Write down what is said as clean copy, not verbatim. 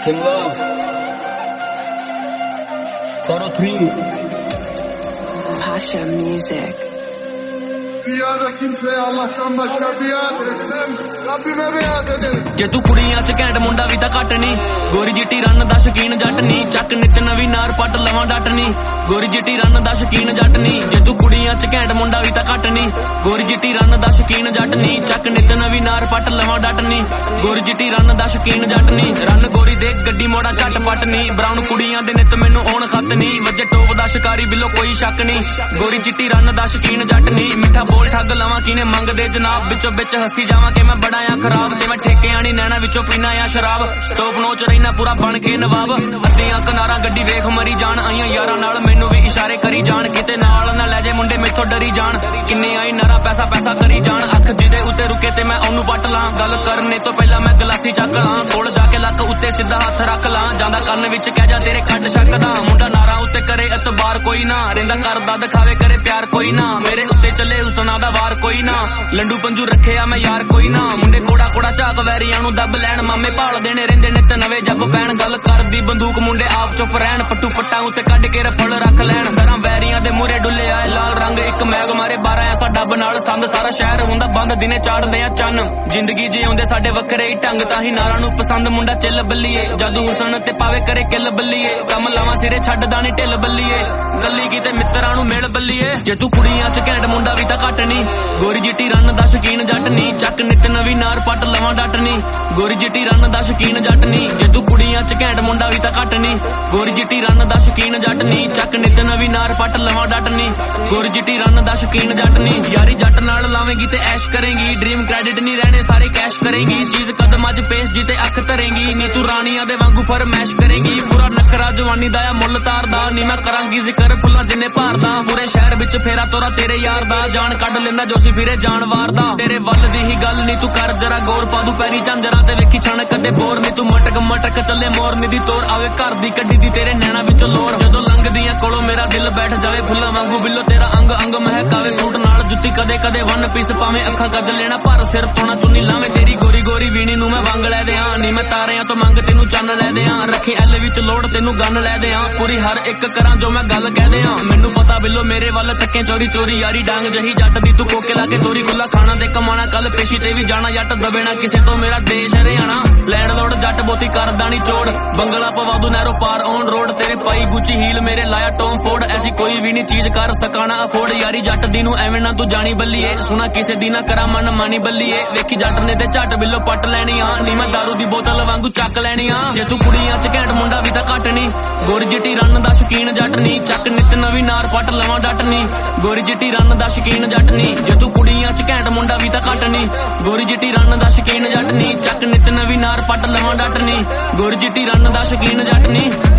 King Love 403 Pasha Music. Piyada kimseye Allah'tan başka biat etsem Rabbime biat ederim। ਜੇ ਤੂੰ ਕੁੜੀਆਂ ਚ ਘੈਂਟ ਮੁੰਡਾ ਵੀ ਤਾਂ ਘੱਟ ਨੀ, ਗੋਰੀ ਜਿੱਟੀ ਰਨ ਦਾ ਸ਼ਕੀਨ ਜੱਟ ਨੀ, ਚੱਕ ਨਿਤ ਨਵੀਂ ਨਾਰ ਪੱਟ ਲਵਾਂ ਡੱਟ ਨੀ, ਗੋਰੀ ਜਿੱਟੀ ਰਨ ਦਾ ਸ਼ਕੀਨ ਜੱਟ ਨੀ। ਜੇ ਤੂੰ ਕੁੜੀਆਂ ਚ ਘੈਂਟ ਮੁੰਡਾ ਵੀ ਤਾਂ ਘੱਟ ਨੀ, ਗੋਰੀ ਜਿੱਟੀ ਰਨ ਦਾ ਸ਼ਕੀਨ ਜੱਟ ਨੀ, ਚੱਕ ਨਿਤ ਨਵੀਂ ਨਾਰ ਪੱਟ ਲਵਾਂ ਡੱਟ ਨੀ, ਗੋਰੀ ਜਿੱਟੀ ਰਨ ਦਾ ਸ਼ਕੀਨ ਜੱਟ ਨੀ। ਰਨ ਗੋਰੀ ਦੇ ਗੱਡੀ ਮੋੜਾ ਝੱਟ ਪੱਟ ਨੀ, ਬਰਾਉਨ ਕੁੜੀਆਂ ਦੇ ਨਿਤ ਮੈਨੂੰ ਆਉਣ ਖੱਤ ਨੀ, ਵੱਜੇ ਟੋਪ ਦਾ ਸ਼ਿਕਾਰੀ ਬਿੱਲੋ ਕੋਈ ਸ਼ੱਕ ਨੀ, ਗੋਰੀ ਜਿੱਟੀ ਰਨ ਦਾ ਸ਼ਕੀਨ ਜੱਟ ਨੀ। ਮਿੱਠਾ ਬੋਲ ਠੱਗ ਲਵਾਂ ਕਿਨੇ ਮੰਗਦੇ ਜਨਾਬ, ਵਿੱਚੋਂ ਵਿੱਚ ਹੱਸੀ ਜਾਵਾਂ ਕਿ ਮੈਂ ਬੜਾ ਆ ਖਰਾਬ, ਤੇ ਮੈਂ ਠੇਕਿਆਂ ਨੀ ਨੈਣਾ ਵਿੱਚੋਂ ਪੀਣਾ ਆ ਸ਼ਰਾਬ, ਟੋਪ ਨੋਚ ਰਹਿਣਾ ਪੂਰਾ ਬਣ ਕੇ ਨਵਾਬ। ਅੱਧੀਆਂ ਕਿਨਾਰਾਂ ਗੱਡੀ ਵੇਖ ਮਰੀ ਜਾਣ, ਆਈਆਂ ਯਾਰਾਂ ਨਾਲ ਮੈਨੂੰ ਵੀ ਇਸ਼ਾਰੇ ਕਰੀ ਜਾਣ, ਕਿਤੇ ਨਾਲ ਨਾ ਲੈ ਜੇ ਮੁੰਡੇ ਮੈਥੋਂ ਡਰੀ ਜਾਣ, ਕਿੰਨੇ ਆਈ ਨਰਾ ਪੈਸਾ ਪੈਸਾ ਕਰੀ ਜਾਣ। ਅੱਖ ਜਿਹਦੇ ਉੱਤੇ ਰੁਕੇ ਤੇ ਮੈਂ ਉਹਨੂੰ ਵੱਟ ਲਾਂ, ਗੱਲ ਕਰਨੇ ਤੋਂ ਪਹਿਲਾਂ ਮੈਂ ਗਲਾਸੀ ਚੱਕ ਲਾਂ, ਕੋਲ ਜਾ ਕੇ ਲੱਕ ਉੱਤੇ ਸਿੱਧਾ ਹੱਥ ਰੱਖ ਲਾਂ, ਜਾਂਦਾ ਕੰਨ ਵਿੱਚ ਕਹਿ ਜਾ ਤੇਰੇ ਕੱਢ ਸਕਦਾ, ਮੁੰਡਾ ਨਾਰਾਂ ਉੱਤੇ ਕਰੇ ਇਤਬਾਰ ਕੋਈ ਨਾ, ਰਹਿੰਦਾ ਕਰਦਾ ਦਿਖਾਵੇ ਕਰੇ ਪਿਆਰ ਕੋਈ ਨਾ, ਮੇਰੇ ਉੱਤੇ ਚੱਲੇ ਹੁਸਨਾ ਦਾ ਵਾਰ ਕੋਈ ਨਾ, ਲੰਡੂ ਪੰਜੂ ਰੱਖਿਆ ਮੈਂ ਯਾਰ ਕੋਈ ਨਾ, ਮੁੰਡੇ ਕੋੜਾ ਕੋੜਾ ਝਾਕ ਵੈਰੀਆਂ ਨੂੰ ਦੱਬ ਲੈਣ, ਮਾਮੇ ਭਾਲ ਦੇਣੇ ਰਹਿੰਦੇ ਨਿੱਤ ਨਵੇਂ ਜੱਬ ਪੈਣ, ਗੱਲ ਕਰਦੀ ਬੰਦੂਕ ਮੁੰਡੇ ਆਪ ਚੁੱਪ ਰਹਿਣ, ਪੱਟੂ ਪੱਟਾਂ ਉੱਤੇ ਕੱਢ ਕੇ ਰਫਲ ਰੱਖ ਲੈਣ, ਦਰਾਂ ਵੈਰੀਆਂ ਦੇ ਮੂਰੇ ਡੁੱਲੇ ਆਏ ਲਾਲ ਰੰਗ, ਇੱਕ ਮੈਗ ਮਾਰੇ 12 ਐਸਾ ਡੱਬ ਨਾਲ ਸੰਦ, ਸਾਰਾ ਸ਼ਹਿਰ ਹੁੰਦਾ ਬੰਦ ਦਿਨੇ ਚਾੜਦੇ ਆ ਚੰਨ, ਜ਼ਿੰਦਗੀ ਜਿਉਂਦੇ ਸਾਡੇ ਵੱਖਰੇ ਹੀ ਢੰਗ, ਤਾਂ ਹੀ ਨਾਰਾਂ ਨੂੰ ਪਸੰਦ ਮੁੰਡਾ ਚਿੱਲ ਬੱਲੀਏ, ਜਾਦੂ ਹੁਸਨ ਤੇ ਪਾਵੇ ਕਰੇ ਕਿੱਲ ਬੱਲੀਏ, ਕੰਮ ਲਾਵਾਂ ਸਿਰੇ ਛੱਡਦਾ ਨੀ ਢਿੱਲ ਬੱਲੀਏ, ਕੱਲੀ ਕਿਤੇ ਮਿੱਤਰਾਂ ਨੂੰ ਮਿਲ ਬੱਲੀਏ। ਜੇ ਤੂੰ ਕੁੜੀਆਂ ਚ ਘੈਂਟ ਮੁੰਡਾ ਵੀ ਤਾਂ ਘੱਟ ਨੀ, ਗੋਰੀ ਜਿੱਟੀ ਰਨ ਦਾ ਸ਼ਕੀਨ ਜੱਟ ਨੀ, ਚੱਕ ਨਿਤ ਨਵੀਂ ਨਾਰ ਪੱਟ ਲਵਾਂ ਡੱਟ ਨੀ, ਗੋਰੀ ਜਿੱਟੀ ਰਨ ਦਾ ਸ਼ਕੀਨ ਜੱਟ ਨੀ। ਜੇ ਤੂੰ ਕੁੜੀਆਂ ਚ ਘੈਂਟ ਮੁੰਡਾ ਵੀ ਤਾਂ ਘੱਟ ਨੀ, ਗੋਰੀ ਜਿੱਟੀ ਰਨ ਦਾ ਸ਼ਕੀਨ ਜੱਟ ਨੀ, ਚੱਕ ਨਿਤ ਨਵੀਂ ਨਾਰ ਪੱਟ ਲਵਾਂ ਡੱਟ ਨੀ, ਗੋਰੀ ਜਿੱਟੀ ਰਨ ਦਾ ਸ਼ਕੀਨ ਜੱਟ ਨੀ। ਯਾਰੀ ਜੱਟ ਨਾਲ ਲਾਵੇਂਗੀ ਤੇ ਐਸ਼ ਕਰੇਂਗੀ, ਡ੍ਰੀਮ ਕ੍ਰੈਡਿਟ ਨਹੀਂ ਰਹਿਣੇ ਸਾਰੇ ਕੈਸ਼ ਕਰੇਂਗੀ, ਚੀਜ਼ ਕਦਮਾਂ ਚ ਪੇਸ਼ ਜਿੱਤੇ ਅੱਖ ਧਰੇਂਗੀ, ਨੀ ਤੂੰ ਰਾਣੀਆਂ ਦੇ ਵਾਂਗੂ ਫਰਮੈਸ਼ ਕਰੇਂਗੀ, ਪੂਰਾ ਨਖਰਾ ਜਵਾਨੀ ਦਾ ਆ ਮੁੱਲ ਤਾਰਦਾ, ਨੀ ਮੈਂ ਕਰਾਂਗੀ ਜ਼ਿਕਰ ਫੁੱਲਾਂ ਜਿੰਨੇ ਭਾਰਦਾ, ਪੂਰੇ ਸ਼ਹਿਰ ਵਿੱਚ ਫੇਰਾ ਤੋਰਾ ਤੇਰੇ ਯਾਰ ਦਾ, ਜਾਨ ਕੱਢ ਲੈਂਦਾ ਜੋ ਸੀ ਫਿਰੇ ਜਾਨਵਾਰ ਦਾ, ਤੇਰੇ ਵੱਲ ਦੀ ਹੀ ਗੱਲ ਨੀ ਤੂੰ ਕਰ ਜਰਾ ਗੌਰ, ਪਾ ਦੂ ਪੈਰੀ ਝਾਂਜਰਾਂ ਤੇ ਵੇਖੀ ਛਣ ਕਦੇ ਬੋਰ, ਨੀ ਤੂੰ ਮਟਕ ਮਟਕ ਚੱਲੇ ਮੋਰ ਨੀ ਦੀ ਤੋਰ, ਆਵੇ ਘਰ ਦੀ ਕੱਢੀ ਦੀ ਤੇਰੇ ਨੈਣਾ ਵਿੱਚੋਂ ਲੋਰ, ਜਦੋਂ ਲੰਘਦੀਆਂ ਕੋਲੋਂ ਮੇਰਾ ਦਿਲ ਬੈਠ ਜਾਵੇ ਫੁੱਲਾਂ ਵਾਂਗੂ ਬਿੱਲੋ, ਤੇਰਾ ਅੰਗ ਅੰਗ ਮਹਿਕਾਵੇ ਫੂਟ ਨਾਲ ਜੁੱਤੀ, ਕਦੇ ਕਦੇ ਵਨ ਪੀਸ ਪਾਵੇਂ ਅੱਖਾਂ ਕੱਜ ਲੈਣਾ ਪਰ ਸਿਰ ਪਾਉਣਾ ਚੁੰਨੀ ਲਾਵੇਂ, ਤੇਰੀ ਗੋਰੀ ਗੋਰੀ ਵੀਣੀ ਨੂੰ ਮੈਂ ਵੰਗ ਲੈ ਦਿਆਂ, ਨੀ ਮੈਂ ਤਾਰਿਆਂ ਤੋਂ ਮੰਗ ਤੈਨੂੰ ਚੰਨ ਲੈ ਦਿਆਂ, ਰੱਖੀ ਐਲ ਵਿੱਚ ਲੋੜ ਤੈਨੂੰ ਗੰਨ ਲੈ ਦਿਆਂ, ਪੂਰੀ ਹਰ ਇੱਕ ਕਰਾਂ ਜੋ ਮੈਂ ਗੱਲ ਕਹਿ ਦਿਆਂ, ਮੈਨੂੰ ਪਤਾ ਬਿੱਲੋ ਮੇਰੇ ਵੱਲ ਤੱਕੇ ਚੋਰੀ ਚੋਰੀ, ਯਾਰੀ ਡਾਂਗ ਜਹੀ ਜੱਟ ਦੀ ਤੂੰ ਕੋਕੇ ਲਾ ਕੇ ਤੋਰੀ, ਖੁੱਲਾ ਖਾਣਾ ਤੇ ਕਮਾਣਾ ਕੱਲ ਪੇਸ਼ੀ ਤੇ ਵੀ ਜਾਣਾ, ਜੱਟ ਦਬੇ ਨਾ ਕਿਸੇ ਤੋਂ ਮੇਰਾ ਦੇਸ਼ ਹਰਿਆਣਾ, ਲੈਣ ਲੋੜ ਜੱਟ ਬੋਤੀ ਕਰਦਾ ਨੀ ਚੋੜ, ਬੰਗਲਾ ਪਵਾ ਦੂ ਨਹਿਰੋ ਪਾਰ ਔਨ ਰੋਡ, ਤੇਰੇ ਪਾਈ ਗੁੱਚੀ ਹੀਲ ਮੇਰੇ ਲਾਇਆ ਟੌਮ ਫੋਰਡ, ਐਸੀ ਕੋਈ ਵੀ ਨੀ ਚੀਜ਼ ਕਰ ਸਕਾਣਾ ਅਫੋਰਡ, ਯਾਰੀ ਜੱਟ ਦੀ ਨੂੰ ਐਵੇਂ ਨਾ ਤੂੰ ਜਾਣੀ ਬੱਲੀਏ, ਸੁਣਾ ਕਿਸੇ ਦੀ ਨਾ ਕਰਾਂ ਮਨ ਮਾਨੀ ਬੱਲੀਏ, ਵੇਖੀ ਜੱਟ ਨੇ ਤੇ ਝੱਟ ਬਿੱਲੋ ਪੱਟ ਲੈਣੀ ਆ, ਨੀ ਮੈਂ ਦਾਰੂ ਦੀ ਬੋਤਲ ਵਾਂਗੂ ਚੱਕ ਲੈਣੀ ਆ। ਜੇ ਤੂੰ ਕੁੜੀਆਂ ਚ ਘੈਂਟ ਮੁੰਡਾ ਵੀ ਤਾਂ ਘੱਟ ਨੀ, ਗੋਰੀ ਜਿੱਟੀ ਰਨ ਦਾ ਸ਼ਕੀਨ ਜੱਟ ਨੀ, ਚੱਕ ਨਿਤ ਨਵੀਂ ਨਾਰ ਪੱਟ ਲਵਾਂ ਡੱਟ ਨੀ, ਗੋਰੀ ਜਿੱਟੀ ਰਨ ਦਾ ਸ਼ਕੀਨ ਜੱਟ ਨੀ। ਜੇ ਤੂੰ ਕੁੜੀਆਂ ਚ ਘੈਂਟ ਮੁੰਡਾ ਵੀ ਤਾਂ ਘੱਟ ਨੀ, ਗੋਰੀ ਜਿੱਟੀ ਰਨ ਦਾ ਸ਼ਕੀਨ ਜੱਟ ਨੀ, ਚੱਕ ਨਿਤ ਨਵੀਂ ਨਾਰ ਪੱਟ ਲਵਾਂ ਡੱਟ ਨੀ, ਗੋਰੀ ਜਿੱਟੀ ਰਨ ਦਾ ਸ਼ਕੀਨ ਜੱਟ ਨੀ।